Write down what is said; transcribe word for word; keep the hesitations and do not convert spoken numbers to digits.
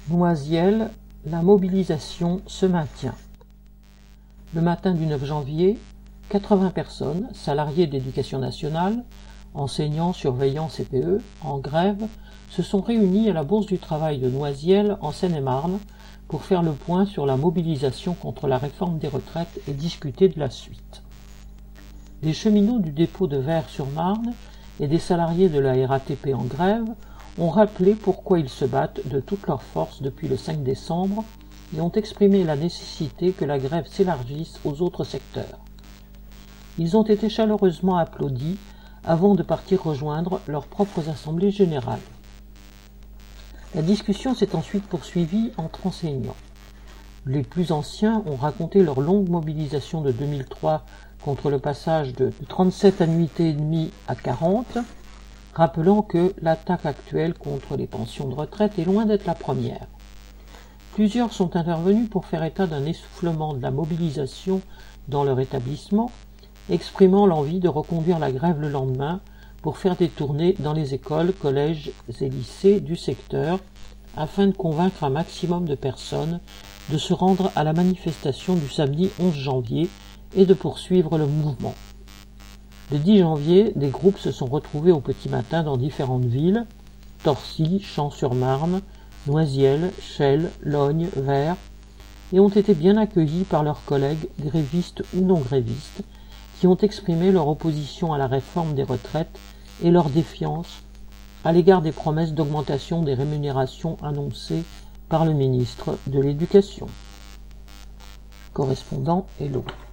Noisiel, la mobilisation se maintient. Le matin du neuf janvier, quatre-vingts personnes, salariés de l'Éducation nationale, enseignants, surveillants, C P E, en grève, se sont réunis à la Bourse du Travail de Noisiel, en Seine-et-Marne, pour faire le point sur la mobilisation contre la réforme des retraites et discuter de la suite. Les cheminots du dépôt de Vaires-sur-Marne et des salariés de la R A T P en grève ont rappelé pourquoi ils se battent de toutes leurs forces depuis le cinq décembre et ont exprimé la nécessité que la grève s'élargisse aux autres secteurs. Ils ont été chaleureusement applaudis avant de partir rejoindre leurs propres assemblées générales. La discussion s'est ensuite poursuivie entre enseignants. Les plus anciens ont raconté leur longue mobilisation de deux mille trois contre le passage de trente-sept annuités et demie à quarante, rappelant que l'attaque actuelle contre les pensions de retraite est loin d'être la première. Plusieurs sont intervenus pour faire état d'un essoufflement de la mobilisation dans leur établissement, exprimant l'envie de reconduire la grève le lendemain pour faire des tournées dans les écoles, collèges et lycées du secteur, afin de convaincre un maximum de personnes de se rendre à la manifestation du samedi onze janvier et de poursuivre le mouvement. Le dix janvier, des groupes se sont retrouvés au petit matin dans différentes villes, Torcy, Champs-sur-Marne, Noisiel, Chelles, Lognes, Vaires, et ont été bien accueillis par leurs collègues grévistes ou non grévistes, qui ont exprimé leur opposition à la réforme des retraites et leur défiance à l'égard des promesses d'augmentation des rémunérations annoncées par le ministre de l'Éducation. Correspondant Hello.